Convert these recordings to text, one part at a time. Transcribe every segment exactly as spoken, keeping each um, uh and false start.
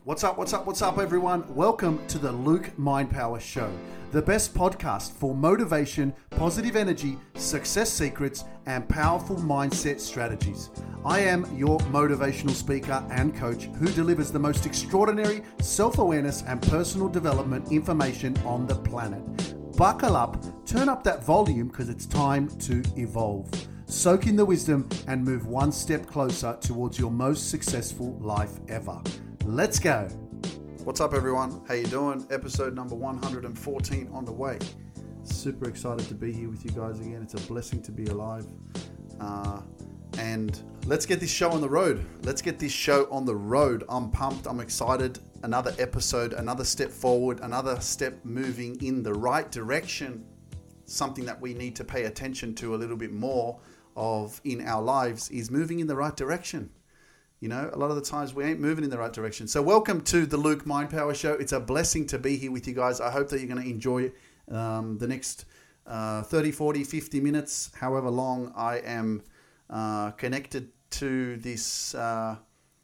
What's up, what's up, what's up, everyone? Welcome to the Luke Mind Power Show, the best podcast for motivation, positive energy, success secrets, and powerful mindset strategies. I am your motivational speaker and coach who delivers the most extraordinary self-awareness and personal development information on the planet. Buckle up, turn up that volume because it's time to evolve. Soak in the wisdom and move one step closer towards your most successful life ever. Let's go. What's up, everyone? How you doing? Episode number one hundred fourteen on the way. Super excited to be here with you guys again. It's a blessing to be alive. Uh, and let's get this show on the road. Let's get this show on the road. I'm pumped. I'm excited. Another episode, another step forward, another step moving in the right direction. Something that we need to pay attention to a little bit more of in our lives is moving in the right direction. You know, a lot of the times we ain't moving in the right direction. So welcome to the Luke Mind Power Show. It's a blessing to be here with you guys. I hope that you're going to enjoy um, the next uh, thirty, forty, fifty minutes, however long I am uh, connected to this uh,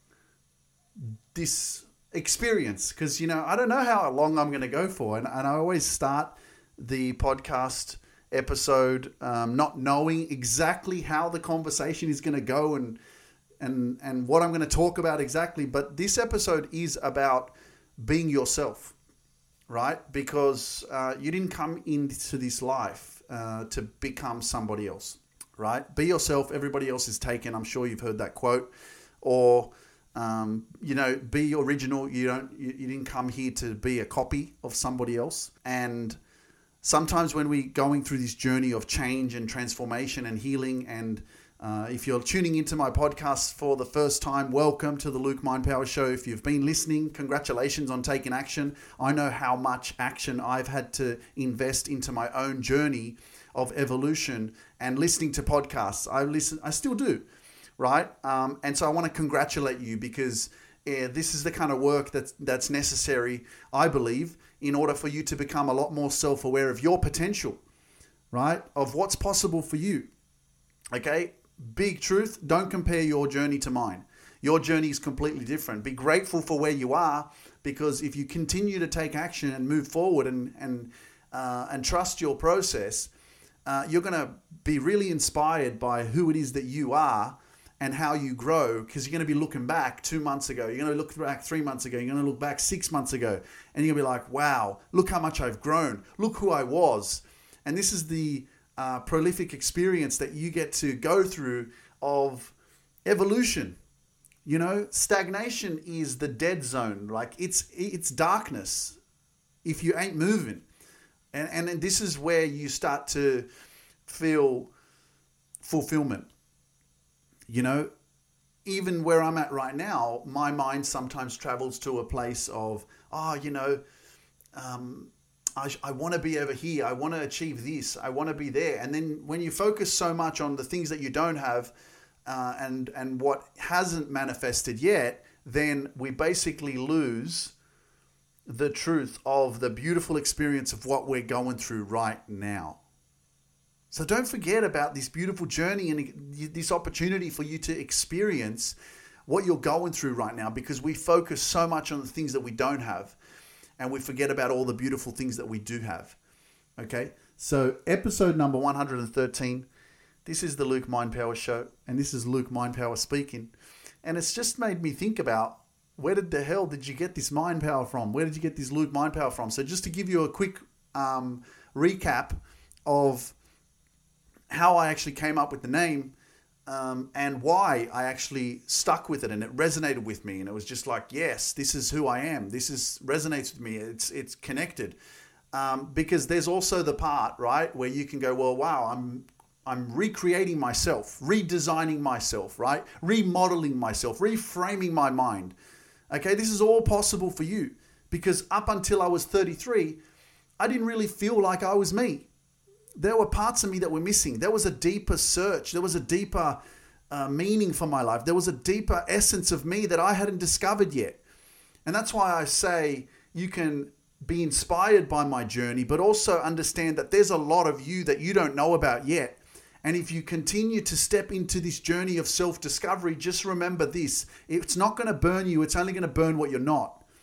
this experience. Because, you know, I don't know how long I'm going to go for. And, and I always start the podcast episode um, not knowing exactly how the conversation is going to go and and and what I'm going to talk about exactly. But this episode is about being yourself, right? Because uh, you didn't come into this life uh, to become somebody else, right? Be yourself. Everybody else is taken. I'm sure you've heard that quote. Or, um, you know, be original. You don't. You, you didn't come here to be a copy of somebody else. And sometimes when we're going through this journey of change and transformation and healing, and Uh, if you're tuning into my podcast for the first time, welcome to the Luke Mind Power Show. If you've been listening, congratulations on taking action. I know how much action I've had to invest into my own journey of evolution and listening to podcasts. I listen, I still do, right? Um, and so I want to congratulate you because uh, this is the kind of work that's that's necessary, I believe, in order for you to become a lot more self-aware of your potential, right? Of what's possible for you. Okay? Big truth, don't compare your journey to mine. Your journey is completely different. Be grateful for where you are, because if you continue to take action and move forward and and uh, and trust your process, uh, you're going to be really inspired by who it is that you are and how you grow, because you're going to be looking back two months ago. You're going to look back three months ago. You're going to look back six months ago. And you're going to be like, wow, look how much I've grown. Look who I was. And this is the Uh, prolific experience that you get to go through of evolution. You know, stagnation is the dead zone. Like it's it's darkness if you ain't moving. And, and and this is where you start to feel fulfillment. You know, even where I'm at right now, my mind sometimes travels to a place of, oh, you know, um, I, I want to be over here. I want to achieve this. I want to be there. And then when you focus so much on the things that you don't have uh, and and what hasn't manifested yet, then we basically lose the truth of the beautiful experience of what we're going through right now. So don't forget about this beautiful journey and this opportunity for you to experience what you're going through right now, because we focus so much on the things that we don't have. And we forget about all the beautiful things that we do have. Okay? So episode number one hundred thirteen. This is the Luke Mind Power Show. And this is Luke Mind Power speaking. And it's just made me think about, where did the hell did you get this mind power from? Where did you get this Luke Mind Power from? So just to give you a quick um, recap of how I actually came up with the name, Um, and why I actually stuck with it, and it resonated with me, and it was just like, yes, this is who I am. This is resonates with me. It's it's connected, um, because there's also the part, right, where you can go, well, wow, I'm I'm recreating myself, redesigning myself, right, remodeling myself, reframing my mind. Okay, this is all possible for you, because up until I was thirty-three, I didn't really feel like I was me. There were parts of me that were missing. There was a deeper search. There was a deeper uh, meaning for my life. There was a deeper essence of me that I hadn't discovered yet. And that's why I say you can be inspired by my journey, but also understand that there's a lot of you that you don't know about yet. And if you continue to step into this journey of self-discovery, just remember this. It's not going to burn you. It's only going to burn what you're not.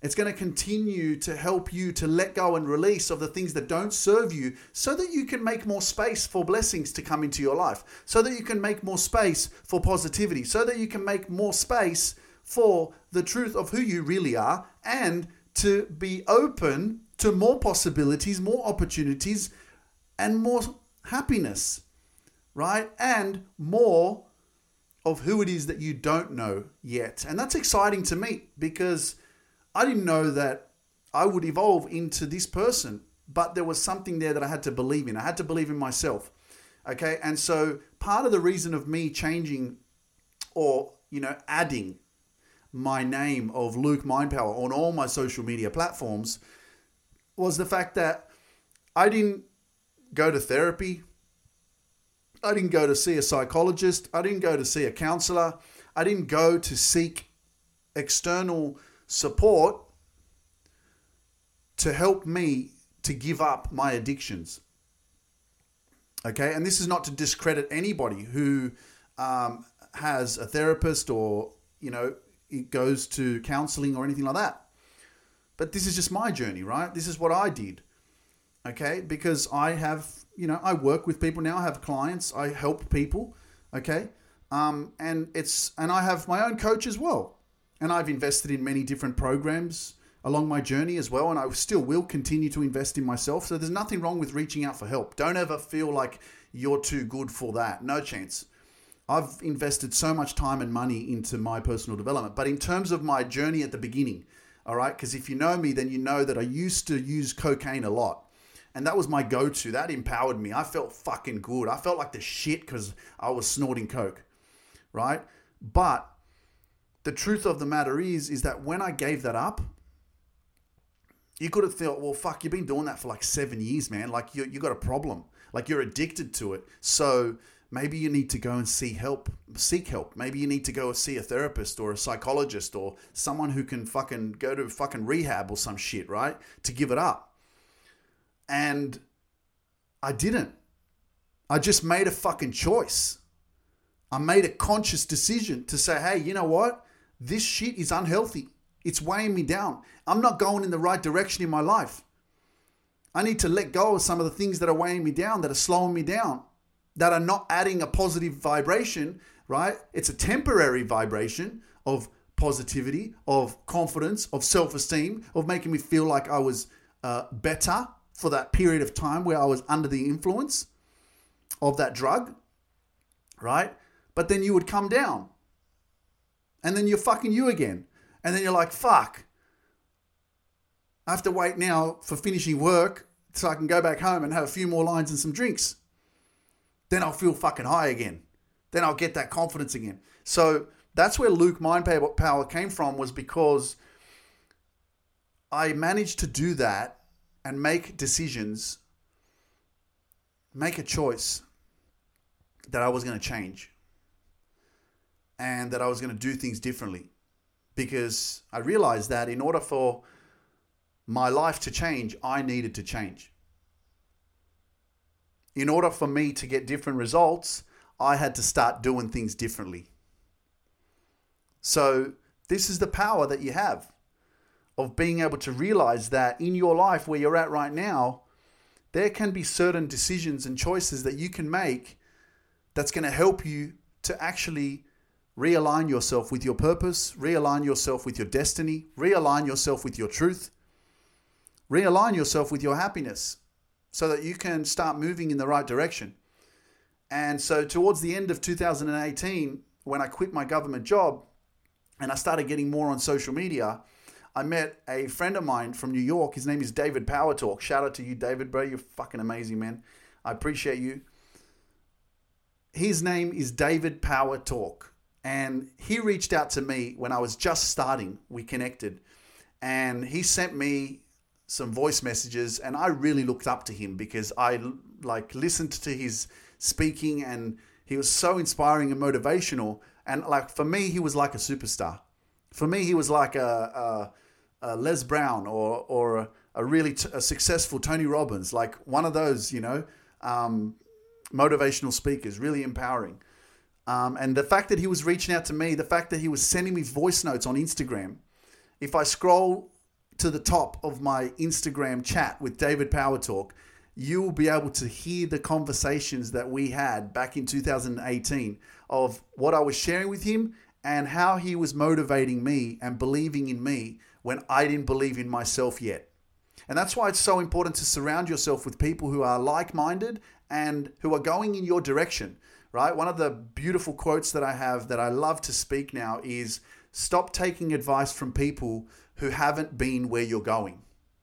It's going to continue to help you to let go and release of the things that don't serve you so that you can make more space for blessings to come into your life, so that you can make more space for positivity, so that you can make more space for the truth of who you really are, and to be open to more possibilities, more opportunities, and more happiness, right? And more of who it is that you don't know yet. And that's exciting to me because I didn't know that I would evolve into this person, but there was something there that I had to believe in. I had to believe in myself. Okay. And so part of the reason of me changing or, you know, adding my name of Luke Mindpower on all my social media platforms was the fact that I didn't go to therapy. I didn't go to see a psychologist. I didn't go to see a counselor. I didn't go to seek external support to help me to give up my addictions. Okay, and this is not to discredit anybody who um, has a therapist or, you know, it goes to counseling or anything like that. But this is just my journey, right? This is what I did. Okay, because I have, you know, I work with people now. I have clients. I help people. Okay, um, and it's and I have my own coach as well. And I've invested in many different programs along my journey as well. And I still will continue to invest in myself. So there's nothing wrong with reaching out for help. Don't ever feel like you're too good for that. No chance. I've invested so much time and money into my personal development. But in terms of my journey at the beginning, all right, because if you know me, then you know that I used to use cocaine a lot. And that was my go-to. That empowered me. I felt fucking good. I felt like the shit because I was snorting coke, right? But the truth of the matter is, is that when I gave that up, you could have thought, well, fuck, you've been doing that for like seven years, man. Like you, you got a problem. Like you're addicted to it. So maybe you need to go and see help, seek help. Maybe you need to go and see a therapist or a psychologist or someone who can fucking go to fucking rehab or some shit, right? To give it up. And I didn't. I just made a fucking choice. I made a conscious decision to say, hey, you know what? This shit is unhealthy. It's weighing me down. I'm not going in the right direction in my life. I need to let go of some of the things that are weighing me down, that are slowing me down, that are not adding a positive vibration, right? It's a temporary vibration of positivity, of confidence, of self-esteem, of making me feel like I was uh, better for that period of time where I was under the influence of that drug, right? But then you would come down and then you're fucking you again. And then you're like, fuck, I have to wait now for finishing work so I can go back home and have a few more lines and some drinks. Then I'll feel fucking high again. Then I'll get that confidence again. So that's where Luke Mindpower came from, was because I managed to do that and make decisions, make a choice that I was going to change and that I was going to do things differently. Because I realized that in order for my life to change, I needed to change. In order for me to get different results, I had to start doing things differently. So this is the power that you have of being able to realize that in your life where you're at right now, there can be certain decisions and choices that you can make that's going to help you to actually realign yourself with your purpose, realign yourself with your destiny, realign yourself with your truth, realign yourself with your happiness so that you can start moving in the right direction. And so towards the end of two thousand eighteen, when I quit my government job and I started getting more on social media, I met a friend of mine from New York. His name is David Power Talk. Shout out to you, David, bro. You're fucking amazing, man. I appreciate you. His name is David Power Talk. And he reached out to me when I was just starting. We connected. And he sent me some voice messages. And I really looked up to him because I like listened to his speaking. And he was so inspiring and motivational. And like for me, he was like a superstar. For me, he was like a, a, a Les Brown or or a, a really t- a successful Tony Robbins. Like one of those, you know, um, motivational speakers, really empowering. Um, and the fact that he was reaching out to me, the fact that he was sending me voice notes on Instagram, if I scroll to the top of my Instagram chat with David Power Talk, you will be able to hear the conversations that we had back in two thousand eighteen of what I was sharing with him and how he was motivating me and believing in me when I didn't believe in myself yet. And that's why it's so important to surround yourself with people who are like-minded and who are going in your direction, right? One of the beautiful quotes that I have that I love to speak now is, stop taking advice from people who haven't been where you're going,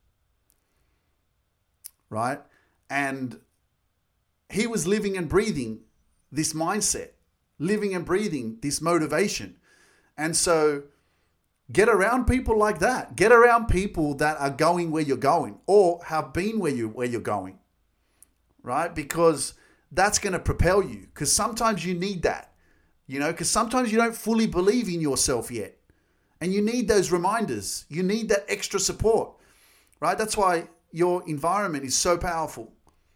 right? And he was living and breathing this mindset, living and breathing this motivation. And so get around people like that. Get around people that are going where you're going or have been where you where you're going, right? Because that's going to propel you. Because sometimes you need that, you know, because sometimes you don't fully believe in yourself yet. And you need those reminders. You need that extra support, right? That's why your environment is so powerful.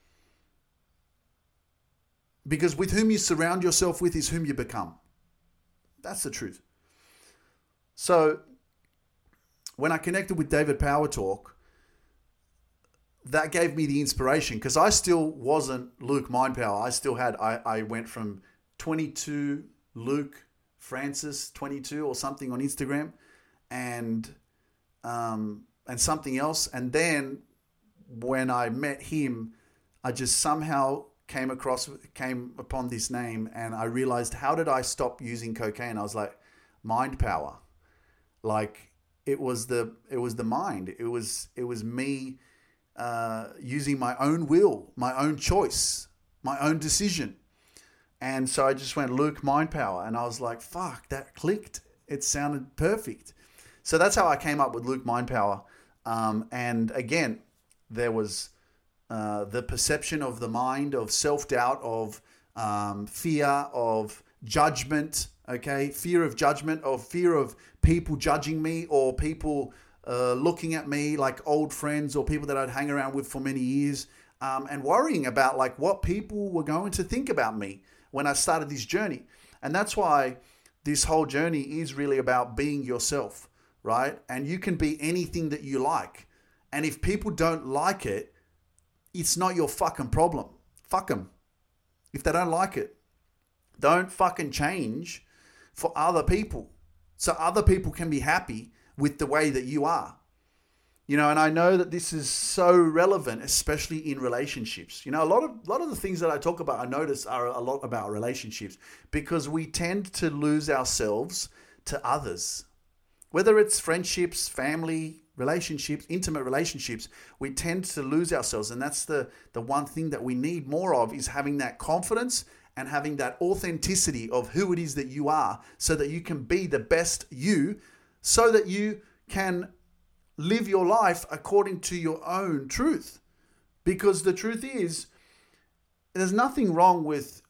Because with whom you surround yourself with is whom you become. That's the truth. So when I connected with David Power Talk, that gave me the inspiration, because I still wasn't Luke Mindpower. I still had, I, I went from twenty-two Luke Francis twenty-two or something on Instagram, and um, and something else. And then when I met him, I just somehow came across, came upon this name, and I realized, how did I stop using cocaine? I was like, mind power. Like it was the, it was the mind. It was, it was me uh, using my own will, my own choice, my own decision. And so I just went Luke Mind Power, and I was like, fuck, that clicked. It sounded perfect. So that's how I came up with Luke Mind Power. Um, and again, there was uh, the perception of the mind, of self-doubt, of um, fear, of judgment, okay? Fear of judgment, of fear of people judging me, or people uh, looking at me like old friends or people that I'd hang around with for many years, um, and worrying about like what people were going to think about me when I started this journey. And that's why this whole journey is really about being yourself, right? And you can be anything that you like. And if people don't like it, it's not your fucking problem. Fuck them. If they don't like it, don't fucking change for other people, so other people can be happy with the way that you are. You know, and I know that this is so relevant, especially in relationships. You know, a lot of a lot of the things that I talk about, I notice, are a lot about relationships, because we tend to lose ourselves to others. Whether it's friendships, family, relationships, intimate relationships, we tend to lose ourselves. And that's the, the one thing that we need more of, is having that confidence and having that authenticity of who it is that you are, so that you can be the best you, so that you can live your life according to your own truth. Because the truth is, there's nothing wrong with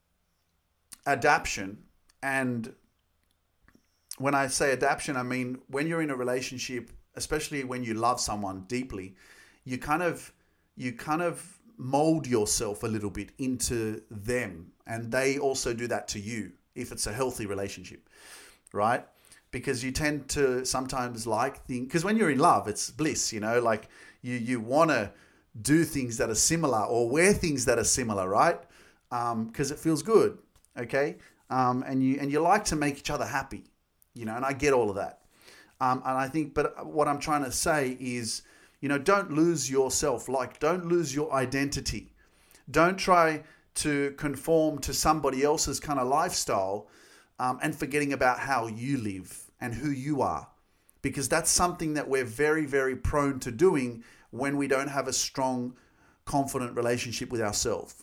adaptation. And when I say adaptation, I mean when you're in a relationship, especially when you love someone deeply, you kind of you kind of mold yourself a little bit into them, and they also do that to you if it's a healthy relationship, right? Because you tend to sometimes like things, because when you're in love, it's bliss, you know, like you you want to do things that are similar or wear things that are similar, right? Um, because it feels good, okay? Um, and you and you like to make each other happy, you know, and I get all of that. Um, and I think, but what I'm trying to say is, you know, don't lose yourself. Like, don't lose your identity. Don't try to conform to somebody else's kind of lifestyle, um, and forgetting about how you live and who you are. Because that's something that we're very, very prone to doing when we don't have a strong, confident relationship with ourselves.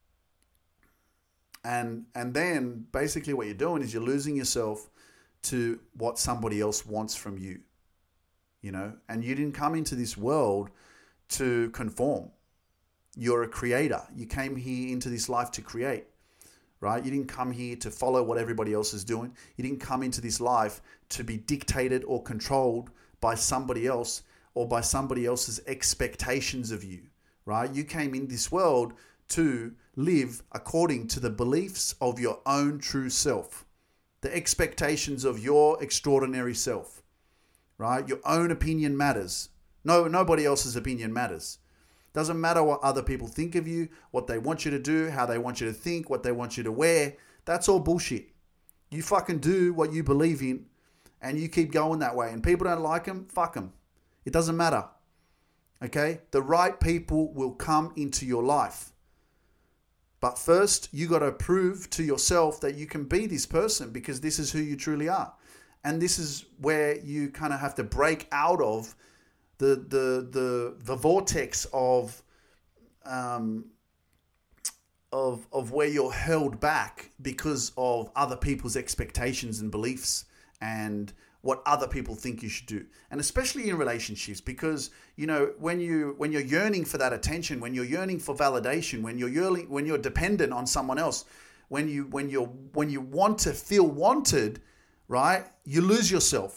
And, and then basically what you're doing is you're losing yourself to what somebody else wants from you. You know, and you didn't come into this world to conform. You're a creator. You came here into this life to create, right? You didn't come here to follow what everybody else is doing. You didn't come into this life to be dictated or controlled by somebody else or by somebody else's expectations of you, right? You came in this world to live according to the beliefs of your own true self, the expectations of your extraordinary self. right? Your own opinion matters. No, nobody else's opinion matters. Doesn't matter what other people think of you, what they want you to do, how they want you to think, what they want you to wear. That's all bullshit. You fucking do what you believe in and you keep going that way. And people don't like them, fuck them. It doesn't matter. Okay? The right people will come into your life. But first, you got to prove to yourself that you can be this person because this is who you truly are. And this is where you kind of have to break out of the the the the vortex of um of of where you're held back because of other people's expectations and beliefs and what other people think you should do. And especially in relationships, because you know when you when you're yearning for that attention, when you're yearning for validation, when you're yearning, when you're dependent on someone else, when you when you're when you want to feel wanted, right? You lose yourself.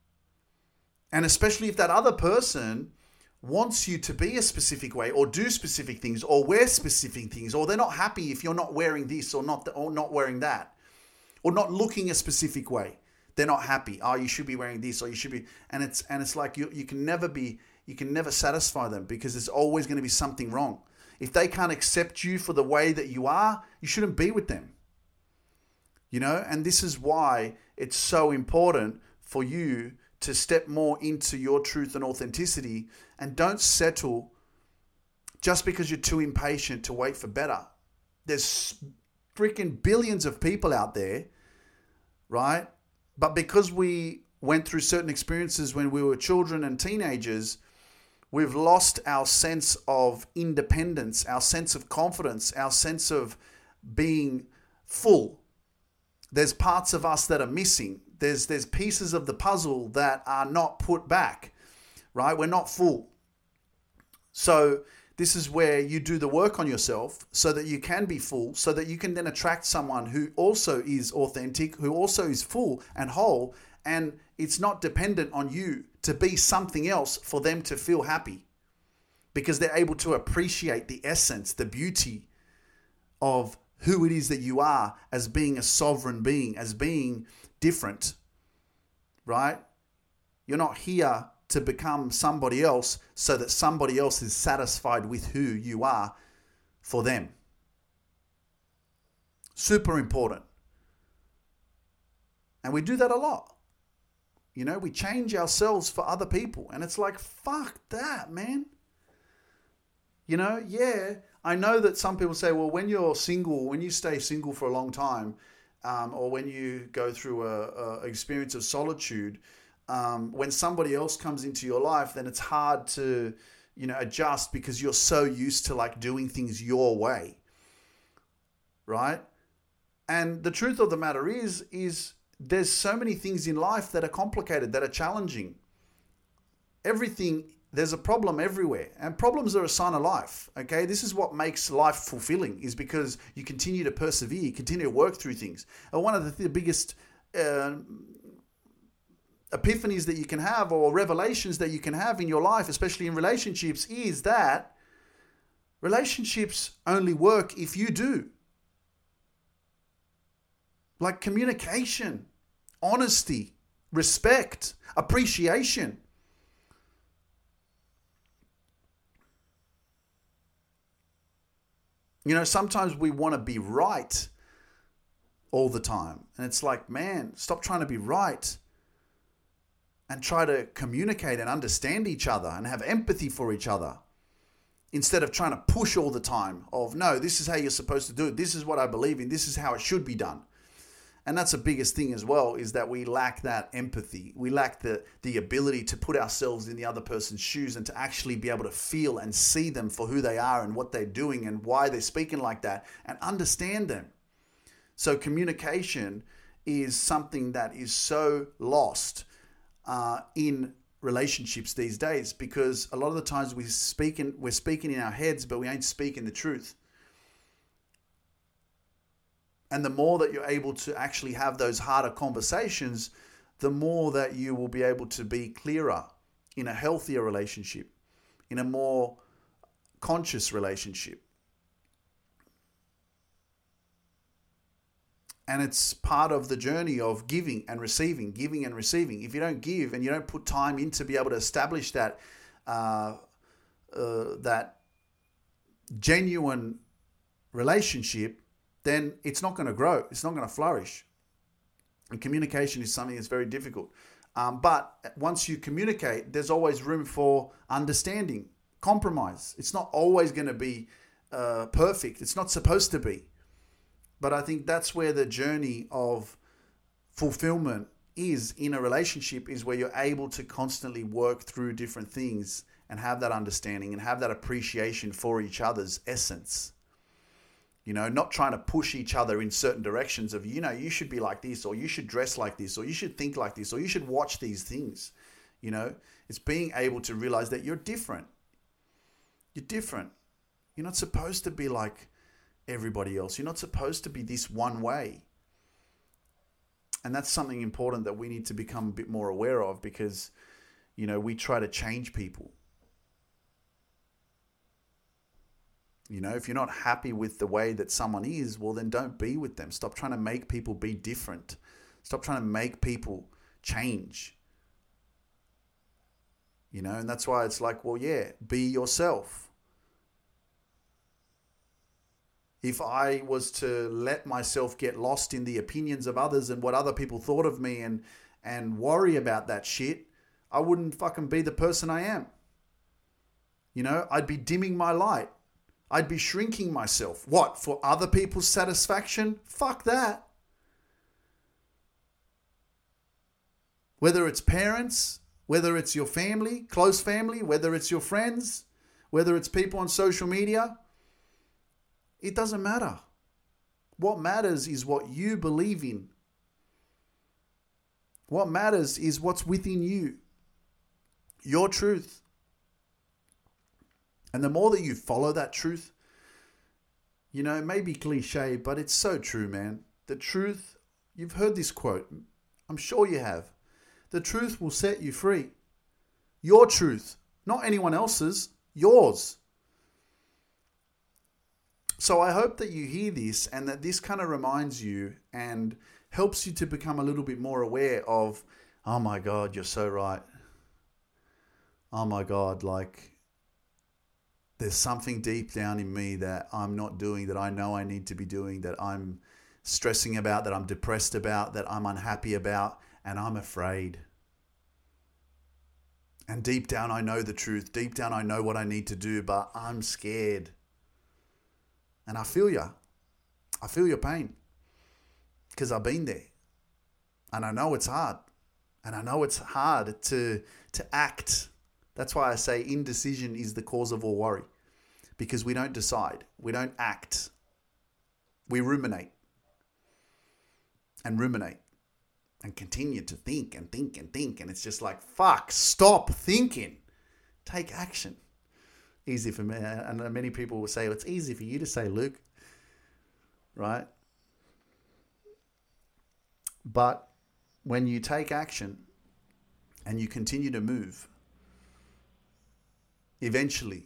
And especially if that other person wants you to be a specific way or do specific things or wear specific things, or they're not happy if you're not wearing this or not or not wearing that or not looking a specific way. They're not happy. Oh, you should be wearing this or you should be. And it's and it's like you you can never be you can never satisfy them because there's always going to be something wrong. If they can't accept you for the way that you are, you shouldn't be with them. You know, and this is why it's so important for you to step more into your truth and authenticity, and don't settle just because you're too impatient to wait for better. There's freaking billions of people out there, right? But because we went through certain experiences when we were children and teenagers, we've lost our sense of independence, our sense of confidence, our sense of being full. There's parts of us that are missing. There's there's pieces of the puzzle that are not put back, right? We're not full. So this is where you do the work on yourself so that you can be full, so that you can then attract someone who also is authentic, who also is full and whole, and it's not dependent on you to be something else for them to feel happy, because they're able to appreciate the essence, the beauty of who it is that you are as being a sovereign being, as being different, right? You're not here to become somebody else so that somebody else is satisfied with who you are for them. Super important. And we do that a lot. You know, we change ourselves for other people. And it's like, fuck that, man. You know, yeah, I know that some people say, well, when you're single, when you stay single for a long time, Um, or when you go through a, a experience of solitude, um, when somebody else comes into your life, then it's hard to, you know, adjust because you're so used to like doing things your way, right? And the truth of the matter is, is there's so many things in life that are complicated, that are challenging. Everything, there's a problem everywhere, and problems are a sign of life. Okay, this is what makes life fulfilling, is because you continue to persevere, you continue to work through things. And one of the, th- the biggest uh, epiphanies that you can have, or revelations that you can have in your life, especially in relationships, is that relationships only work if you do. Like communication, honesty, respect, appreciation. You know, sometimes we want to be right all the time. And it's like, man, stop trying to be right and try to communicate and understand each other and have empathy for each other, instead of trying to push all the time of, no, this is how you're supposed to do it. This is what I believe in. This is how it should be done. And that's the biggest thing as well, is that we lack that empathy. We lack the, the ability to put ourselves in the other person's shoes and to actually be able to feel and see them for who they are and what they're doing and why they're speaking like that, and understand them. So communication is something that is so lost uh, in relationships these days, because a lot of the times we speak in, we're speaking in our heads, but we ain't speaking the truth. And the more that you're able to actually have those harder conversations, the more that you will be able to be clearer in a healthier relationship, in a more conscious relationship. And it's part of the journey of giving and receiving, giving and receiving. If you don't give and you don't put time in to be able to establish that uh, uh, that genuine relationship, then it's not going to grow. It's not going to flourish. And communication is something that's very difficult. Um, but once you communicate, there's always room for understanding, compromise. It's not always going to be uh, perfect. It's not supposed to be. But I think that's where the journey of fulfillment is in a relationship, is where you're able to constantly work through different things and have that understanding and have that appreciation for each other's essence. You know, not trying to push each other in certain directions of, you know, you should be like this, or you should dress like this, or you should think like this, or you should watch these things. You know, it's being able to realize that you're different. You're different. You're not supposed to be like everybody else. You're not supposed to be this one way. And that's something important that we need to become a bit more aware of, because, you know, we try to change people. You know, if you're not happy with the way that someone is, well, then don't be with them. Stop trying to make people be different. Stop trying to make people change. You know, and that's why it's like, well, yeah, be yourself. If I was to let myself get lost in the opinions of others and what other people thought of me and and worry about that shit, I wouldn't fucking be the person I am. You know, I'd be dimming my light. I'd be shrinking myself. What? For other people's satisfaction? Fuck that. Whether it's parents, whether it's your family, close family, whether it's your friends, whether it's people on social media, it doesn't matter. What matters is what you believe in. What matters is what's within you. Your truth. And the more that you follow that truth, you know, it may be cliche, but it's so true, man. The truth, you've heard this quote. I'm sure you have. The truth will set you free. Your truth, not anyone else's, yours. So I hope that you hear this and that this kind of reminds you and helps you to become a little bit more aware of, oh my God, you're so right. Oh my God, like there's something deep down in me that I'm not doing, that I know I need to be doing, that I'm stressing about, that I'm depressed about, that I'm unhappy about, and I'm afraid. And deep down I know the truth. Deep down I know what I need to do, but I'm scared. And I feel you. I feel your pain. Because I've been there. And I know it's hard. And I know it's hard to, to act. That's why I say indecision is the cause of all worry. Because we don't decide. We don't act. We ruminate. And ruminate. And continue to think and think and think. And it's just like, fuck, stop thinking. Take action. Easy for me. And many people will say, well, it's easy for you to say, Luke. Right? But when you take action and you continue to move, eventually,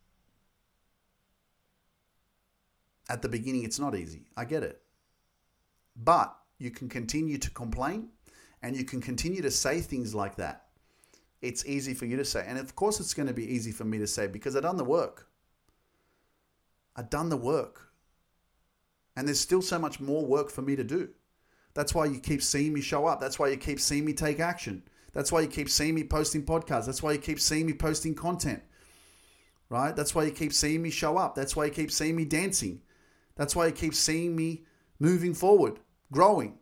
at the beginning, it's not easy. I get it. But you can continue to complain and you can continue to say things like that. It's easy for you to say. And of course it's going to be easy for me to say because I've done the work. I've done the work. And there's still so much more work for me to do. That's why you keep seeing me show up. That's why you keep seeing me take action. That's why you keep seeing me posting podcasts. That's why you keep seeing me posting content. Right? That's why you keep seeing me show up. That's why you keep seeing me dancing. That's why you keep seeing me moving forward, growing.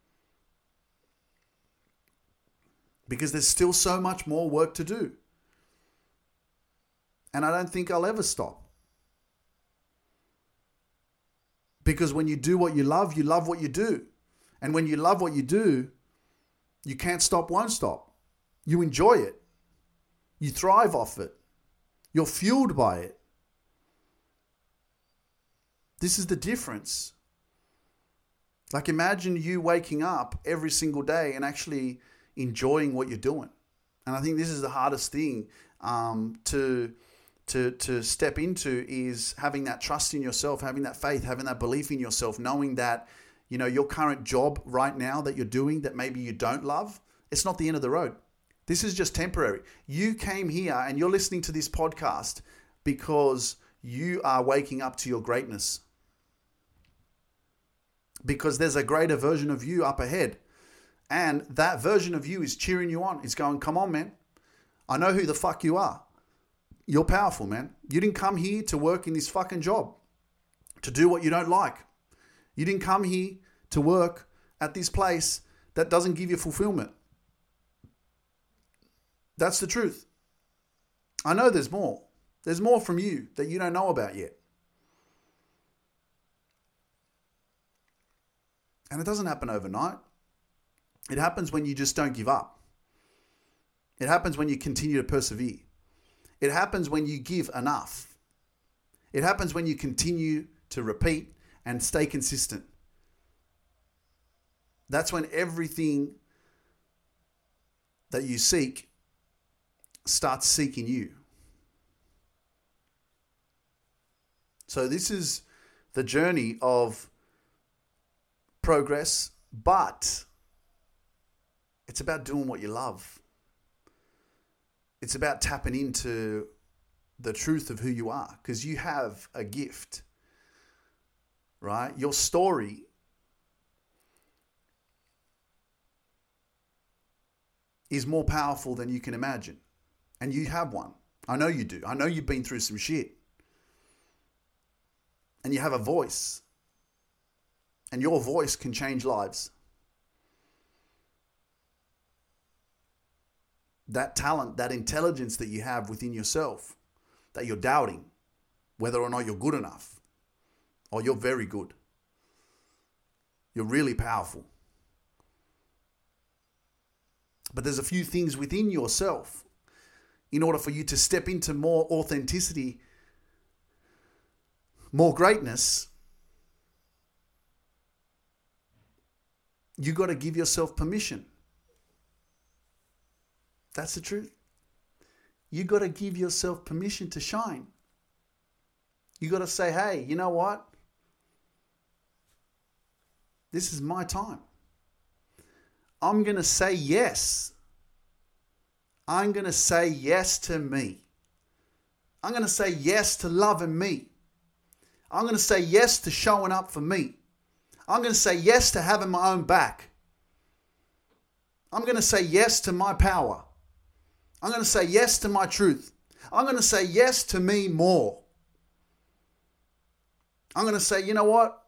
Because there's still so much more work to do. And I don't think I'll ever stop. Because when you do what you love, you love what you do. And when you love what you do, you can't stop, won't stop. You enjoy it. You thrive off it. You're fueled by it. This is the difference. Like imagine you waking up every single day and actually enjoying what you're doing. And I think this is the hardest thing um, to, to, to step into is having that trust in yourself, having that faith, having that belief in yourself, knowing that you know, your current job right now that you're doing that maybe you don't love, it's not the end of the road. This is just temporary. You came here and you're listening to this podcast because you are waking up to your greatness. Because there's a greater version of you up ahead. And that version of you is cheering you on. It's going, come on, man. I know who the fuck you are. You're powerful, man. You didn't come here to work in this fucking job, to do what you don't like. You didn't come here to work at this place that doesn't give you fulfillment. That's the truth. I know there's more. There's more from you that you don't know about yet. And it doesn't happen overnight. It happens when you just don't give up. It happens when you continue to persevere. It happens when you give enough. It happens when you continue to repeat and stay consistent. That's when everything that you seek starts seeking you. So this is the journey of progress, but it's about doing what you love. It's about tapping into the truth of who you are, because you have a gift, right? Your story is more powerful than you can imagine. And you have one. I know you do. I know you've been through some shit. And you have a voice. And your voice can change lives. That talent, that intelligence that you have within yourself, that you're doubting whether or not you're good enough, or you're very good. You're really powerful. But there's a few things within yourself in order for you to step into more authenticity, more greatness. You got to give yourself permission. That's the truth. You got to give yourself permission to shine. You got to say, hey, you know what? This is my time. I'm going to say yes. I'm going to say yes to me. I'm going to say yes to loving me. I'm going to say yes to showing up for me. I'm going to say yes to having my own back. I'm going to say yes to my power. I'm going to say yes to my truth. I'm going to say yes to me more. I'm going to say, you know what?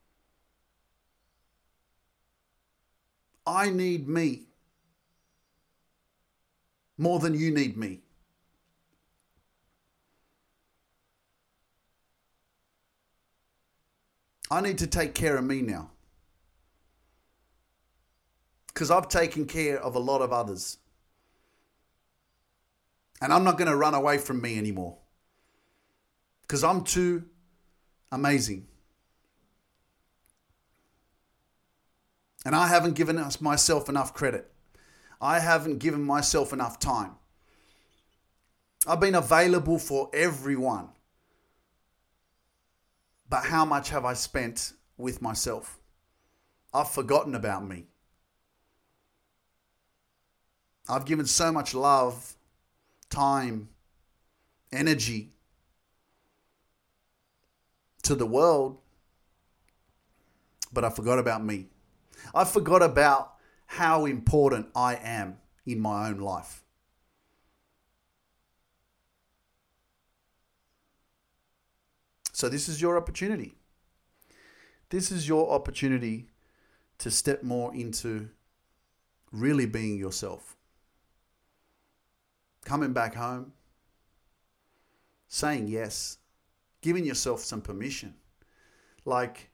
I need me more than you need me. I need to take care of me now. Because I've taken care of a lot of others. And I'm not going to run away from me anymore. Because I'm too amazing. And I haven't given us myself enough credit. I haven't given myself enough time. I've been available for everyone. But how much have I spent with myself? I've forgotten about me. I've given so much love, time, energy to the world, but I forgot about me. I forgot about how important I am in my own life. So this is your opportunity. This is your opportunity to step more into really being yourself. Coming back home, saying yes, giving yourself some permission. Like,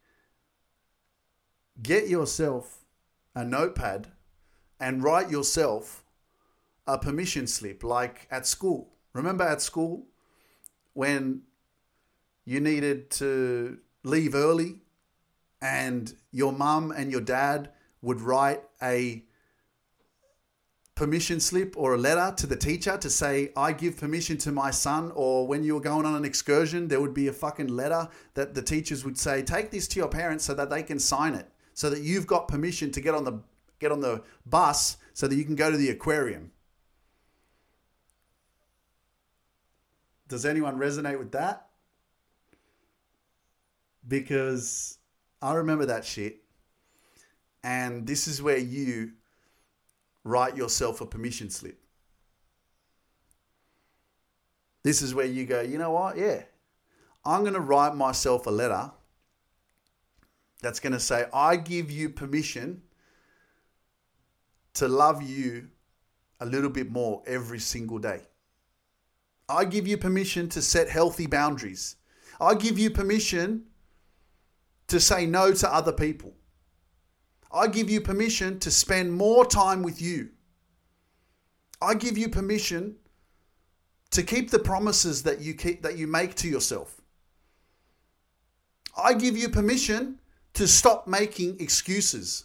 get yourself a notepad and write yourself a permission slip, like at school. Remember at school when you needed to leave early and your mum and your dad would write a permission slip or a letter to the teacher to say, I give permission to my son? Or when you were going on an excursion, there would be a fucking letter that the teachers would say, take this to your parents so that they can sign it, so that you've got permission to get on the get on the bus so that you can go to the aquarium. Does anyone resonate with that? Because I remember that shit. And this is where you write yourself a permission slip. This is where you go, you know what? Yeah, I'm going to write myself a letter that's going to say, I give you permission to love you a little bit more every single day. I give you permission to set healthy boundaries. I give you permission to say no to other people. I give you permission to spend more time with you. I give you permission to keep the promises that you keep, that you make to yourself. I give you permission to stop making excuses.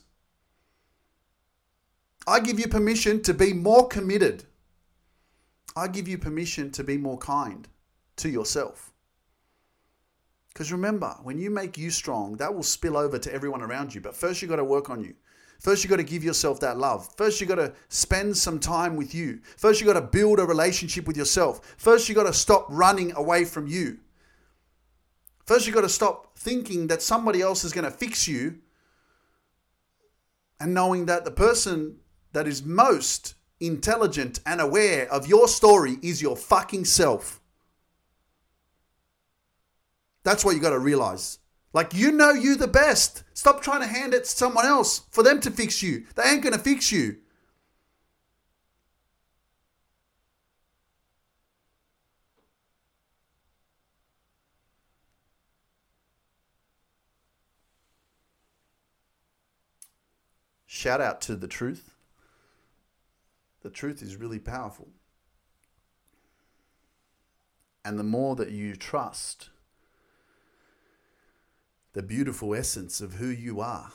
I give you permission to be more committed. I give you permission to be more kind to yourself. Because remember, when you make you strong, that will spill over to everyone around you. But first you got to work on you. First you got to give yourself that love. First you got to spend some time with you. First you got to build a relationship with yourself. First you got to stop running away from you. First you got to stop thinking that somebody else is going to fix you, and knowing that the person that is most intelligent and aware of your story is your fucking self. That's what you got to realize. Like, you know you the best. Stop trying to hand it to someone else for them to fix you. They ain't going to fix you. Shout out to the truth. The truth is really powerful. And the more that you trust the beautiful essence of who you are,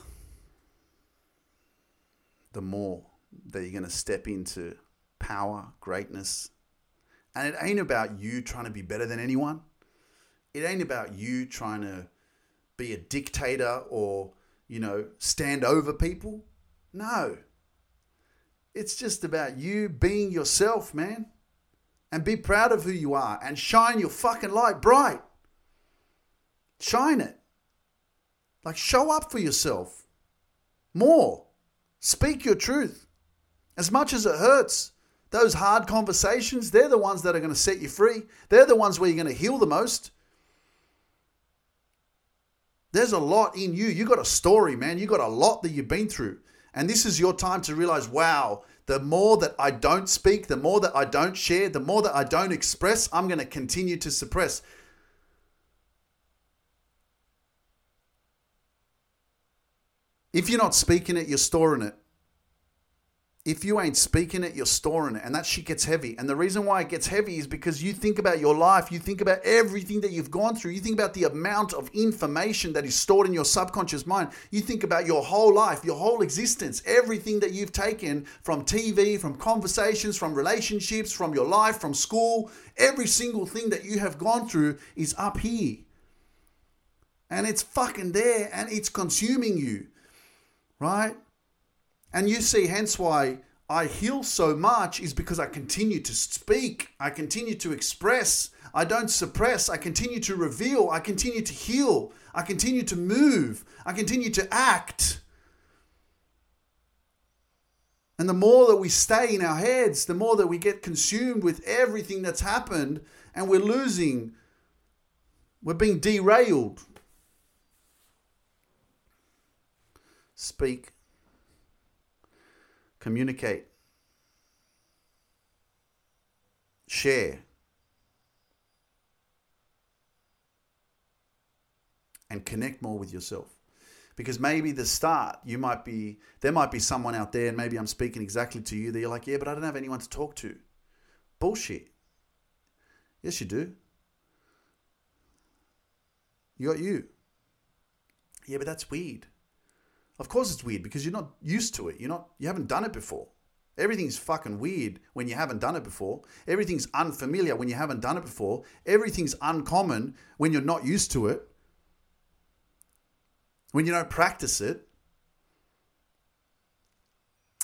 the more that you're going to step into power, greatness. And it ain't about you trying to be better than anyone. It ain't about you trying to be a dictator or, you know, stand over people. No. It's just about you being yourself, man. And be proud of who you are and shine your fucking light bright. Shine it. Like, show up for yourself more. Speak your truth. As much as it hurts, those hard conversations, they're the ones that are going to set you free. They're the ones where you're going to heal the most. There's a lot in you. You got a story, man. You got a lot that you've been through. And this is your time to realize, wow, the more that I don't speak, the more that I don't share, the more that I don't express, I'm going to continue to suppress. If you're not speaking it, you're storing it. If you ain't speaking it, you're storing it. And that shit gets heavy. And the reason why it gets heavy is because you think about your life. You think about everything that you've gone through. You think about the amount of information that is stored in your subconscious mind. You think about your whole life, your whole existence, everything that you've taken from T V, from conversations, from relationships, from your life, from school. Every single thing that you have gone through is up here. And it's fucking there and it's consuming you. Right? And you see, hence why I heal so much is because I continue to speak. I continue to express. I don't suppress. I continue to reveal. I continue to heal. I continue to move. I continue to act. And the more that we stay in our heads, the more that we get consumed with everything that's happened, and we're losing. We're being derailed. Speak. Communicate. Share. And connect more with yourself. Because maybe the start, you might be, there might be someone out there, and maybe I'm speaking exactly to you, that you're like, yeah, but I don't have anyone to talk to. Bullshit. Yes, you do. You got you. Yeah, but that's weird. Of course it's weird because you're not used to it. You're not, you haven't done it before. Everything's fucking weird when you haven't done it before. Everything's unfamiliar when you haven't done it before. Everything's uncommon when you're not used to it. When you don't practice it.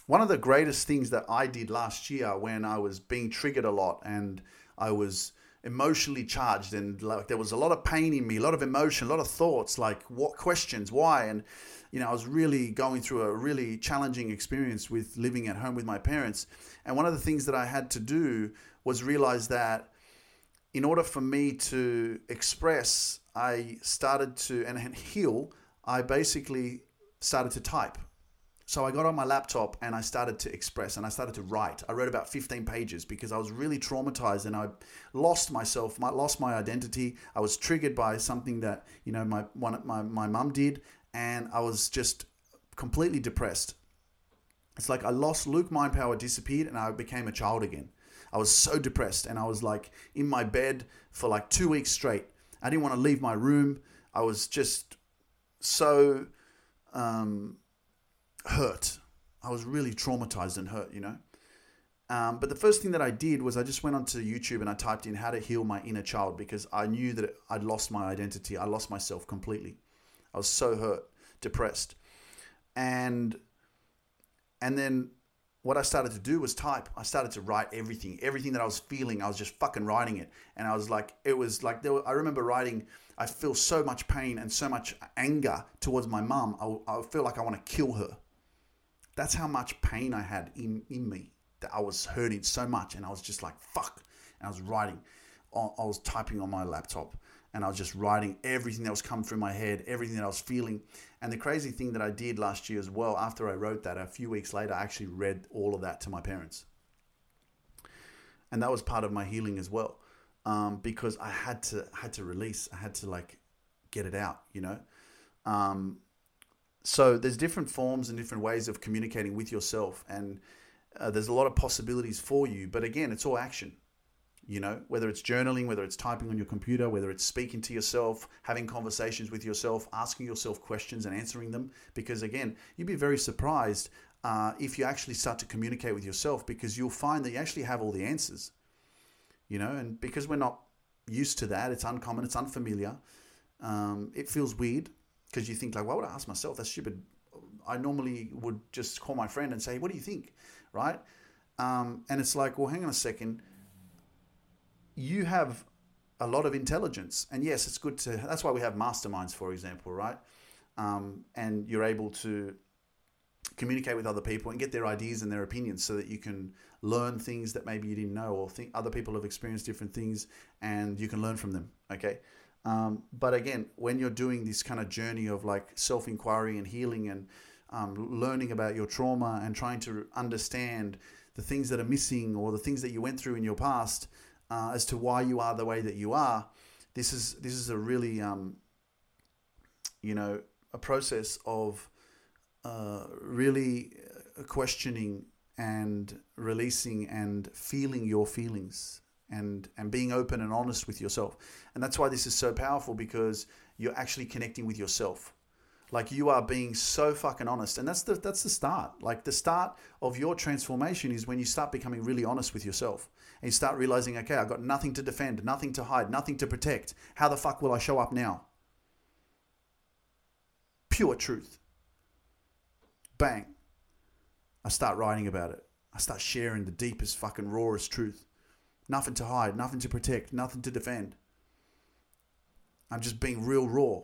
one of the greatest things that I did last year when I was being triggered a lot and I was emotionally charged and like there was a lot of pain in me, a lot of emotion, a lot of thoughts, like what questions, why, and you know I was really going through a really challenging experience with living at home with my parents. And one of the things that I had to do was realize that in order for me to express, I started to and heal. I basically started to type. So I got on my laptop and I started to express and I started to write. I wrote about fifteen pages because I was really traumatized and I lost myself, my, lost my identity. I was triggered by something that, you know, my one my my mum did, and I was just completely depressed. It's like I lost Luke mind power, disappeared, and I became a child again. I was so depressed and I was like in my bed for like two weeks straight. I didn't want to leave my room. I was just so um hurt. I was really traumatized and hurt, you know. Um, but the first thing that I did was I just went onto YouTube and I typed in how to heal my inner child because I knew that I'd lost my identity. I lost myself completely. I was so hurt, depressed. And and then what I started to do was type. I started to write everything. Everything that I was feeling, I was just fucking writing it. And I was like, it was like, there were, I remember writing, I feel so much pain and so much anger towards my mum. I, I feel like I want to kill her. That's how much pain I had in, in me, that I was hurting so much. And I was just like, fuck. And I was writing. I was typing on my laptop. And I was just writing everything that was coming through my head, everything that I was feeling. And the crazy thing that I did last year as well, after I wrote that, a few weeks later, I actually read all of that to my parents. And that was part of my healing as well. Um, because I had to had to release. I had to like get it out, you know. Um So there's different forms and different ways of communicating with yourself, and uh, there's a lot of possibilities for you. But again, it's all action, you know, whether it's journaling, whether it's typing on your computer, whether it's speaking to yourself, having conversations with yourself, asking yourself questions and answering them. Because again, you'd be very surprised uh, if you actually start to communicate with yourself, because you'll find that you actually have all the answers, you know, and because we're not used to that, it's uncommon, it's unfamiliar. Um, it feels weird. Because you think like, why would I ask myself? That's stupid. I normally would just call my friend and say, what do you think? Right? Um, and it's like, well, hang on a second. You have a lot of intelligence. And yes, it's good to, that's why we have masterminds, for example, right? Um, and you're able to communicate with other people and get their ideas and their opinions so that you can learn things that maybe you didn't know, or think other people have experienced different things and you can learn from them. Okay. Um, but again, when you're doing this kind of journey of like self-inquiry and healing and um, learning about your trauma and trying to understand the things that are missing or the things that you went through in your past uh, as to why you are the way that you are, this is this is a really, um, you know, a process of uh, really questioning and releasing and feeling your feelings. And, and being open and honest with yourself. And that's why this is so powerful, because you're actually connecting with yourself. Like you are being so fucking honest. And that's the that's the start. Like the start of your transformation is when you start becoming really honest with yourself. And you start realizing, okay, I've got nothing to defend, nothing to hide, nothing to protect. How the fuck will I show up now? Pure truth. Bang. I start writing about it. I start sharing the deepest fucking rawest truth. Nothing to hide, nothing to protect, nothing to defend. I'm just being real raw.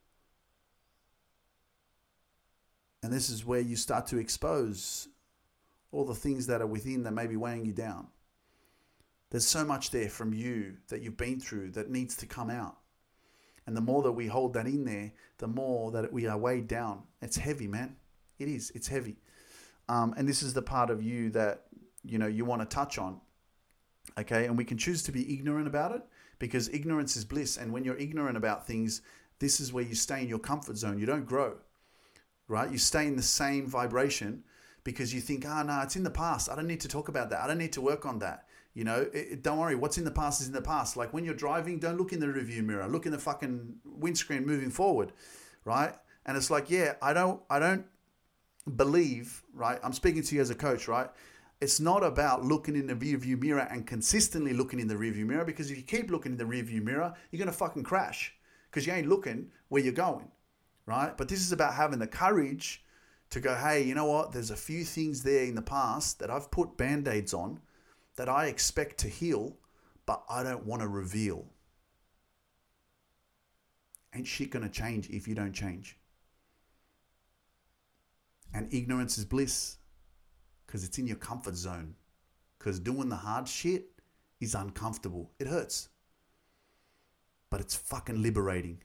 And this is where you start to expose all the things that are within that may be weighing you down. There's so much there from you that you've been through that needs to come out. And the more that we hold that in there, the more that we are weighed down. It's heavy, man. It is. It's heavy. Um, and this is the part of you that, you know, you want to touch on. Okay, and we can choose to be ignorant about it, because ignorance is bliss. And when you're ignorant about things, this is where you stay in your comfort zone. You don't grow, right? You stay in the same vibration because you think, ah, oh, no, it's in the past. I don't need to talk about that. I don't need to work on that. You know, it, it, don't worry. What's in the past is in the past. Like when you're driving, don't look in the rearview mirror. Look in the fucking windscreen moving forward, right? And it's like, yeah, I don't, I don't believe, right? I'm speaking to you as a coach, right? It's not about looking in the rearview mirror and consistently looking in the rearview mirror, because if you keep looking in the rearview mirror, you're going to fucking crash because you ain't looking where you're going, right? But this is about having the courage To go, hey, you know what? There's a few things there in the past that I've put band-aids on that I expect to heal, but I don't want to reveal. Ain't shit going to change if you don't change. And ignorance is bliss because it's in your comfort zone. Because doing the hard shit is uncomfortable. It hurts. But it's fucking liberating.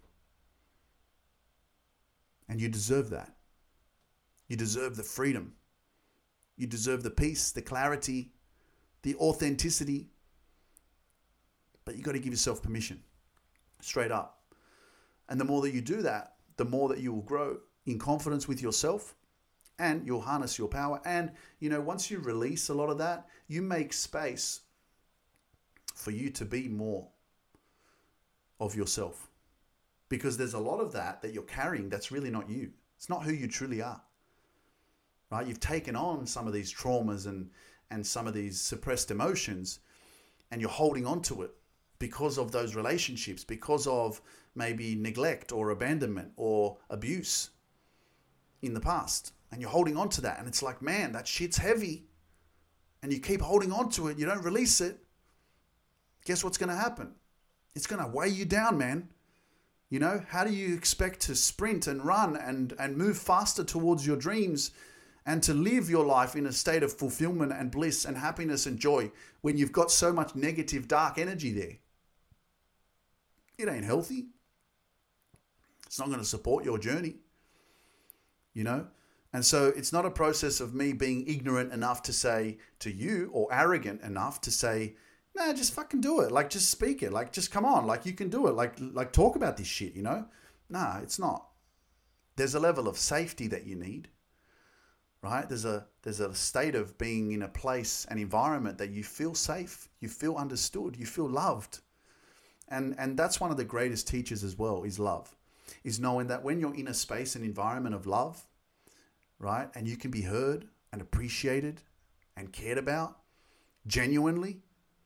And you deserve that. You deserve the freedom. You deserve the peace, the clarity, the authenticity. But you got to give yourself permission. Straight up. And the more that you do that, the more that you will grow in confidence with yourself, and you'll harness your power. And, you know, once you release a lot of that, you make space for you to be more of yourself. Because there's a lot of that that you're carrying that's really not you. It's not who you truly are. Right? You've taken on some of these traumas and, and some of these suppressed emotions, and you're holding on to it because of those relationships, because of maybe neglect or abandonment or abuse in the past. And you're holding on to that. And it's like, man, that shit's heavy. And you keep holding on to it. You don't release it. Guess what's going to happen? It's going to weigh you down, man. You know, how do you expect to sprint and run and, and move faster towards your dreams and to live your life in a state of fulfillment and bliss and happiness and joy when you've got so much negative, dark energy there? It ain't healthy. It's not going to support your journey. You know? And so it's not a process of me being ignorant enough to say to you, or arrogant enough to say, nah, just fucking do it. Like, just speak it. Like, just come on. Like, you can do it. Like, like talk about this shit, you know? Nah, it's not. There's a level of safety that you need, right? There's a, there's a state of being in a place, an environment that you feel safe, you feel understood, you feel loved. And, and that's one of the greatest teachers as well, is love. Is knowing that when you're in a space, an environment of love, right? And you can be heard and appreciated and cared about genuinely.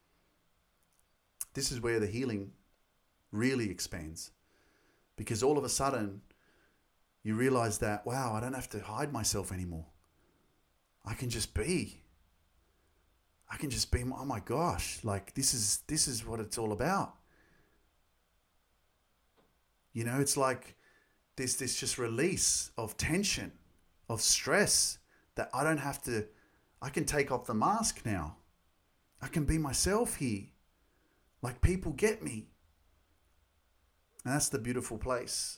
This is where the healing really expands. Because all of a sudden, you realize that, wow, I don't have to hide myself anymore. I can just be. I can just be, oh my gosh, like this is this is what it's all about. You know, it's like this this just release of tension, of stress, that I don't have to, I can take off the mask now. I can be myself here. Like, people get me. And that's the beautiful place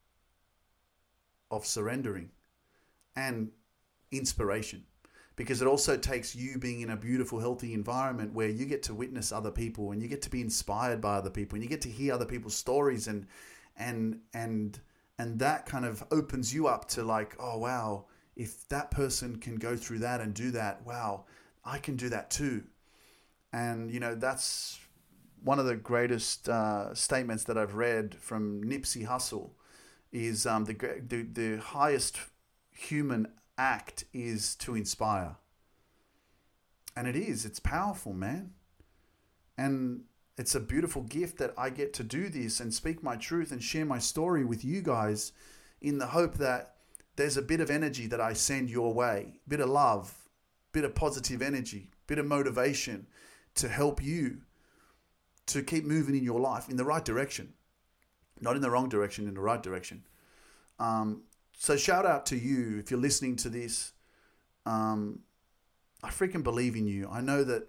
of surrendering and inspiration. Because it also takes you being in a beautiful, healthy environment where you get to witness other people and you get to be inspired by other people and you get to hear other people's stories, and and and and that kind of opens you up to like, oh wow, if that person can go through that and do that, wow, I can do that too. And you know, that's one of the greatest uh, statements that I've read from Nipsey Hussle is um, the, the the highest human act is to inspire. And it is, it's powerful, man. And it's a beautiful gift that I get to do this and speak my truth and share my story with you guys in the hope that there's a bit of energy that I send your way, bit of love, bit of positive energy, bit of motivation to help you to keep moving in your life in the right direction, not in the wrong direction, in the right direction. Um, so shout out to you if you're listening to this. Um, I freaking believe in you. I know that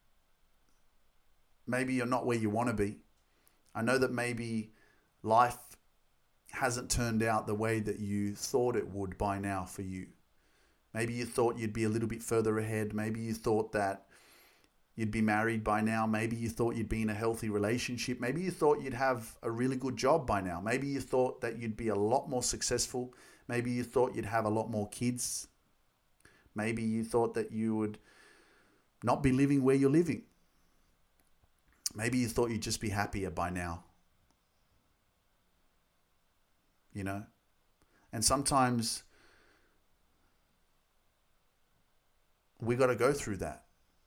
maybe you're not where you want to be. I know that maybe life hasn't turned out the way that you thought it would by now for you. Maybe you thought you'd be a little bit further ahead. Maybe you thought that you'd be married by now. Maybe you thought you'd be in a healthy relationship. Maybe you thought you'd have a really good job by now. Maybe you thought that you'd be a lot more successful. Maybe you thought you'd have a lot more kids. Maybe you thought that you would not be living where you're living. Maybe you thought you'd just be happier by now. You know? And sometimes we got to go through that.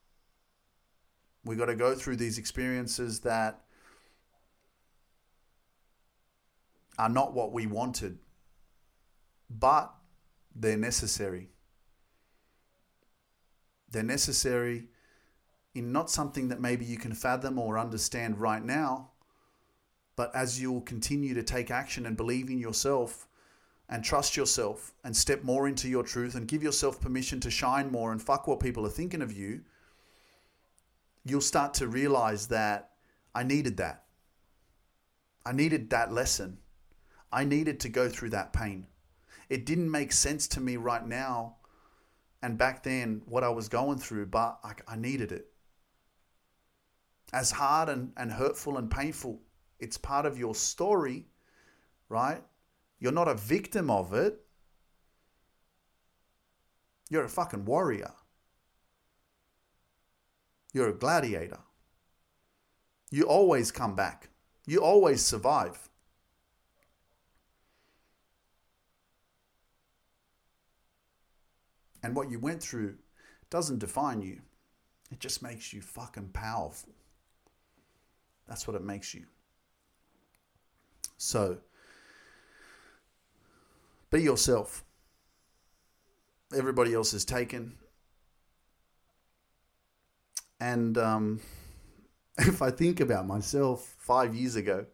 We got to go through these experiences that are not what we wanted. But they're necessary. They're necessary in not something that maybe you can fathom or understand right now, but as you'll continue to take action and believe in yourself and trust yourself and step more into your truth and give yourself permission to shine more and fuck what people are thinking of you, you'll start to realize that I needed that. I needed that lesson. I needed to go through that pain. It didn't make sense to me right now and back then what I was going through, but I, I needed it. As hard and, and hurtful and painful, it's part of your story, right? You're not a victim of it. You're a fucking warrior. You're a gladiator. You always come back. You always survive. And what you went through doesn't define you. It just makes you fucking powerful. That's what it makes you. So, be yourself. Everybody else is taken. And um, if I think about myself five years ago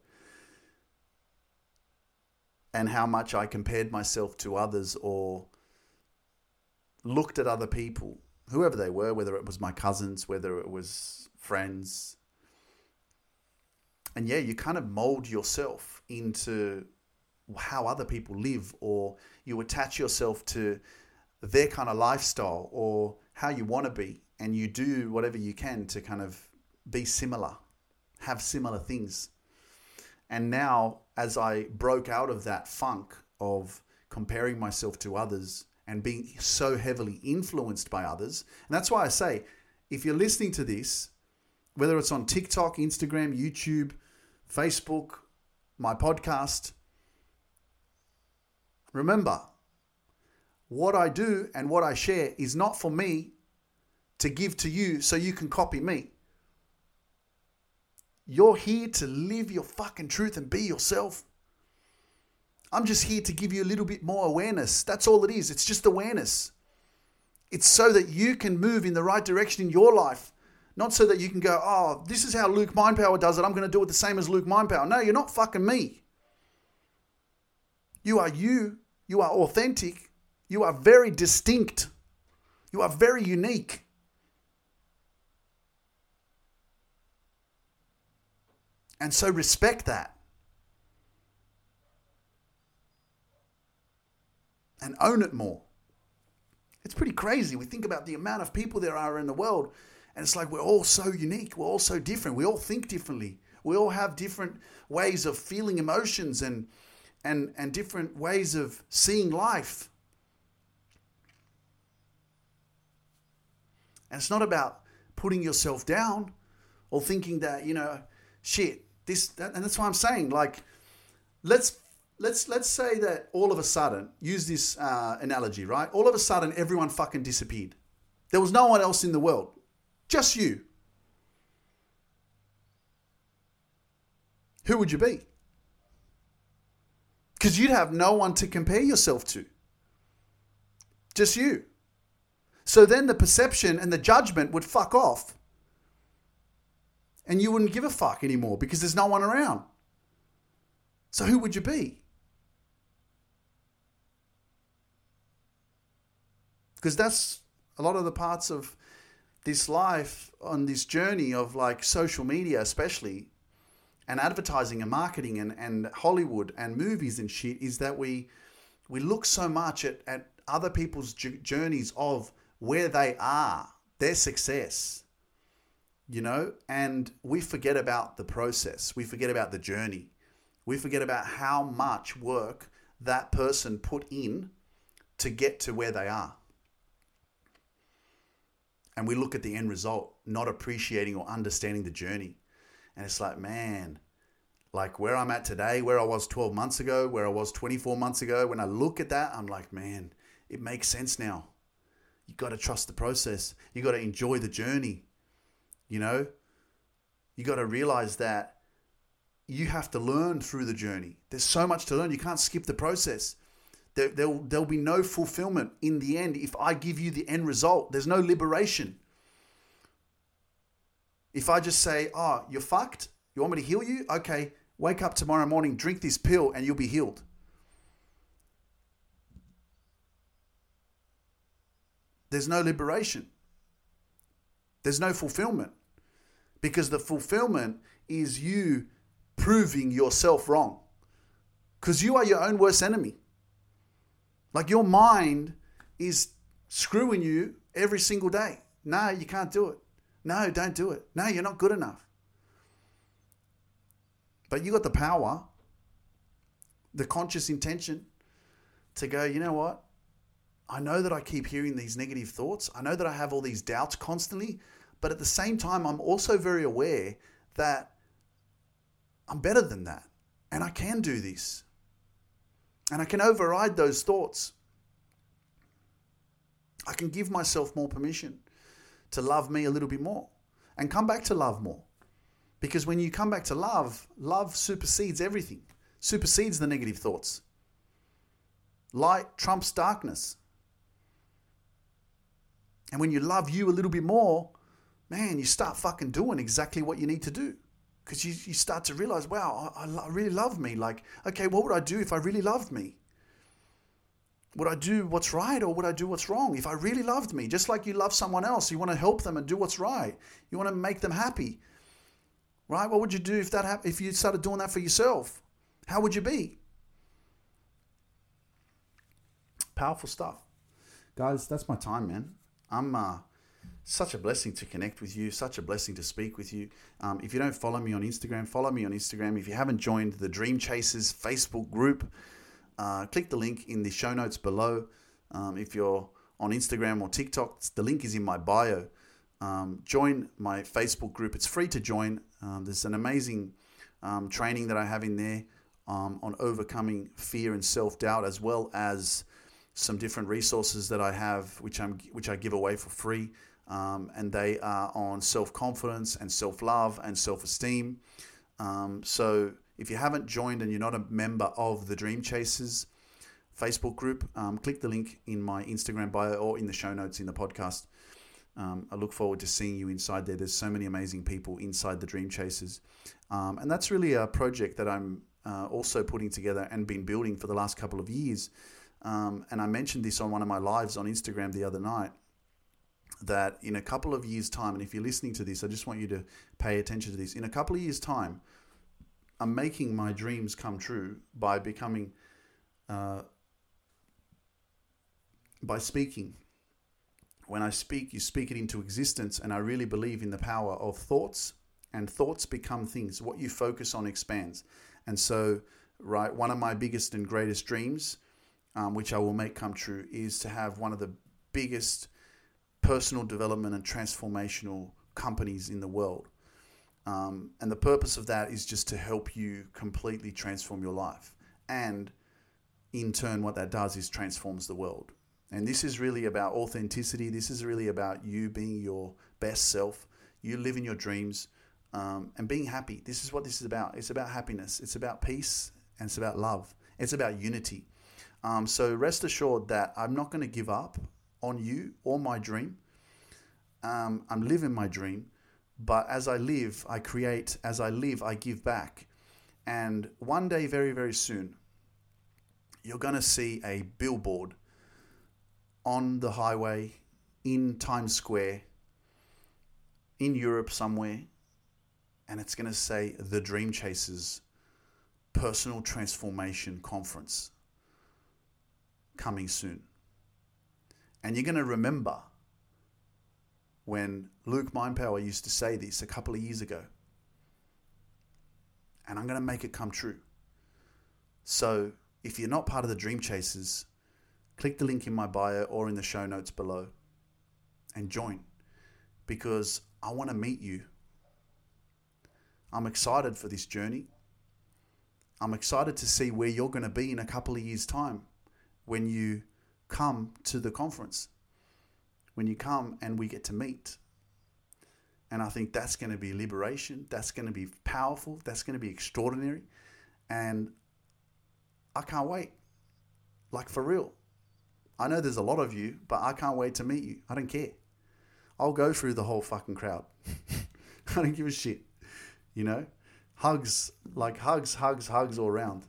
and how much I compared myself to others or looked at other people, whoever they were, whether it was my cousins, whether it was friends. And yeah, you kind of mold yourself into how other people live, or you attach yourself to their kind of lifestyle or how you want to be. And you do whatever you can to kind of be similar, have similar things. And now, as I broke out of that funk of comparing myself to others and being so heavily influenced by others. And that's why I say, if you're listening to this, whether it's on TikTok, Instagram, YouTube, Facebook, my podcast, remember, what I do and what I share is not for me to give to you so you can copy me. You're here to live your fucking truth and be yourself. I'm just here to give you a little bit more awareness. That's all it is. It's just awareness. It's so that you can move in the right direction in your life. Not so that you can go, oh, this is how Luke Mindpower does it. I'm going to do it the same as Luke Mindpower. No, you're not fucking me. You are you. You are authentic. You are very distinct. You are very unique. And so respect that. And own it more. It's pretty crazy. We think about the amount of people there are in the world, and it's like we're all so unique. We're all so different. We all think differently. We all have different ways of feeling emotions and and and different ways of seeing life. And it's not about putting yourself down or thinking that, you know, shit, this, that, and that's why I'm saying, like, let's Let's let's say that all of a sudden, use this uh, analogy, right? All of a sudden, everyone fucking disappeared. There was no one else in the world. Just you. Who would you be? Because you'd have no one to compare yourself to. Just you. So then the perception and the judgment would fuck off. And you wouldn't give a fuck anymore because there's no one around. So who would you be? Because that's a lot of the parts of this life on this journey of like social media especially, and advertising and marketing and, and Hollywood and movies and shit, is that we we look so much at, at other people's journeys of where they are, their success, you know, and we forget about the process. We forget about the journey. We forget about how much work that person put in to get to where they are. And we look at the end result, not appreciating or understanding the journey. And it's like, man, like where I'm at today, where I was twelve months ago, where I was twenty-four months ago, when I look at that, I'm like, man, it makes sense now. You got to trust the process. You got to enjoy the journey. You know, you got to realize that you have to learn through the journey. There's so much to learn. You can't skip the process. There, there'll, there'll be no fulfillment in the end if I give you the end result. There's no liberation. If I just say, oh, you're fucked, you want me to heal you? Okay, wake up tomorrow morning, drink this pill, and you'll be healed. There's no liberation. There's no fulfillment. Because the fulfillment is you proving yourself wrong. Because you are your own worst enemy. Like your mind is screwing you every single day. No, you can't do it. No, don't do it. No, you're not good enough. But you got the power, the conscious intention to go, you know what? I know that I keep hearing these negative thoughts. I know that I have all these doubts constantly. But at the same time, I'm also very aware that I'm better than that. And I can do this. And I can override those thoughts. I can give myself more permission to love me a little bit more and come back to love more. Because when you come back to love, love supersedes everything, supersedes the negative thoughts. Light trumps darkness. And when you love you a little bit more, man, you start fucking doing exactly what you need to do. Because you, you start to realize, wow, I, I really love me. Like, okay, what would I do if I really loved me? Would I do what's right or would I do what's wrong? If I really loved me, just like you love someone else, you want to help them and do what's right. You want to make them happy, right? What would you do if that hap- if you started doing that for yourself? How would you be? Powerful stuff. Guys, that's my time, man. I'm uh, such a blessing to connect with you, such a blessing to speak with you. Um, if you don't follow me on Instagram, follow me on Instagram. If you haven't joined the Dream Chasers Facebook group, Uh, click the link in the show notes below. Um, if you're on Instagram or TikTok, the link is in my bio. Um, join my Facebook group. It's free to join. Um, there's an amazing um, training that I have in there um, on overcoming fear and self-doubt, as well as some different resources that I have, which I'm which I give away for free. Um, and they are on self-confidence and self-love and self-esteem. Um, so if you haven't joined and you're not a member of the Dream Chasers Facebook group, um, click the link in my Instagram bio or in the show notes in the podcast. Um, I look forward to seeing you inside there. There's so many amazing people inside the Dream Chasers. Um, and that's really a project that I'm uh, also putting together and been building for the last couple of years. Um, and I mentioned this on one of my lives on Instagram the other night, that in a couple of years' time, and if you're listening to this, I just want you to pay attention to this. In a couple of years' time, I'm making my dreams come true by becoming, uh, by speaking. When I speak, you speak it into existence, and I really believe in the power of thoughts, and thoughts become things. What you focus on expands. And so, right, one of my biggest and greatest dreams, um, which I will make come true, is to have one of the biggest personal development and transformational companies in the world. Um, and the purpose of that is just to help you completely transform your life. And in turn, what that does is transforms the world. And this is really about authenticity. This is really about you being your best self, you living your dreams, um, and being happy. This is what this is about. It's about happiness. It's about peace, and it's about love. It's about unity. Um, so rest assured that I'm not going to give up on you or my dream. Um, I'm living my dream. But as I live, I create. As I live, I give back. And one day, very, very soon, you're going to see a billboard on the highway in Times Square in Europe somewhere. And it's going to say the Dream Chasers Personal Transformation Conference coming soon. And you're going to remember when Luke Mindpower used to say this a couple of years ago. And I'm going to make it come true. So if you're not part of the Dream Chasers, click the link in my bio or in the show notes below and join, because I want to meet you. I'm excited for this journey. I'm excited to see where you're going to be in a couple of years' time when you come to the conference. When you come and we get to meet. And I think that's going to be liberation. That's going to be powerful. That's going to be extraordinary. And I can't wait. Like, for real. I know there's a lot of you, but I can't wait to meet you. I don't care. I'll go through the whole fucking crowd. I don't give a shit. You know? Hugs, like hugs, hugs, hugs all around.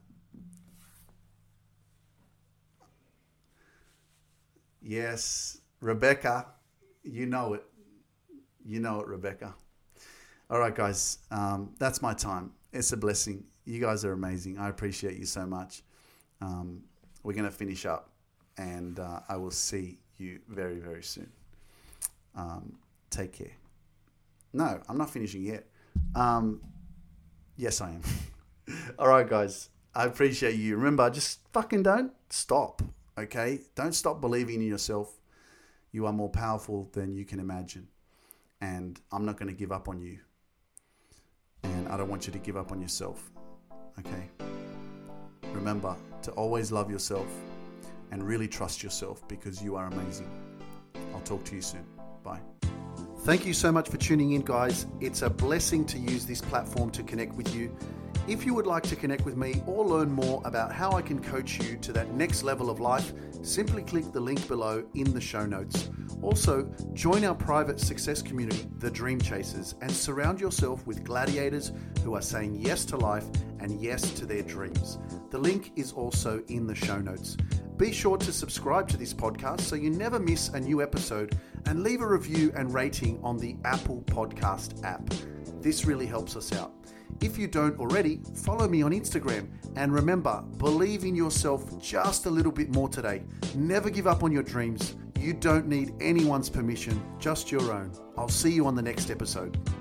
Yes, Rebecca, you know it. You know it, Rebecca. All right, guys, um, that's my time. It's a blessing. You guys are amazing. I appreciate you so much. Um, we're going to finish up, and uh, I will see you very, very soon. Um, take care. No, I'm not finishing yet. Um, yes, I am. All right, guys. I appreciate you. Remember, just fucking don't stop, okay? Don't stop believing in yourself. You are more powerful than you can imagine. And I'm not going to give up on you. And I don't want you to give up on yourself, okay? Remember to always love yourself and really trust yourself, because you are amazing. I'll talk to you soon. Bye. Thank you so much for tuning in, guys. It's a blessing to use this platform to connect with you. If you would like to connect with me or learn more about how I can coach you to that next level of life, simply click the link below in the show notes. Also, join our private success community, The Dream Chasers, and surround yourself with gladiators who are saying yes to life and yes to their dreams. The link is also in the show notes. Be sure to subscribe to this podcast so you never miss a new episode, and leave a review and rating on the Apple Podcast app. This really helps us out. If you don't already, follow me on Instagram. And remember, believe in yourself just a little bit more today. Never give up on your dreams. You don't need anyone's permission, just your own. I'll see you on the next episode.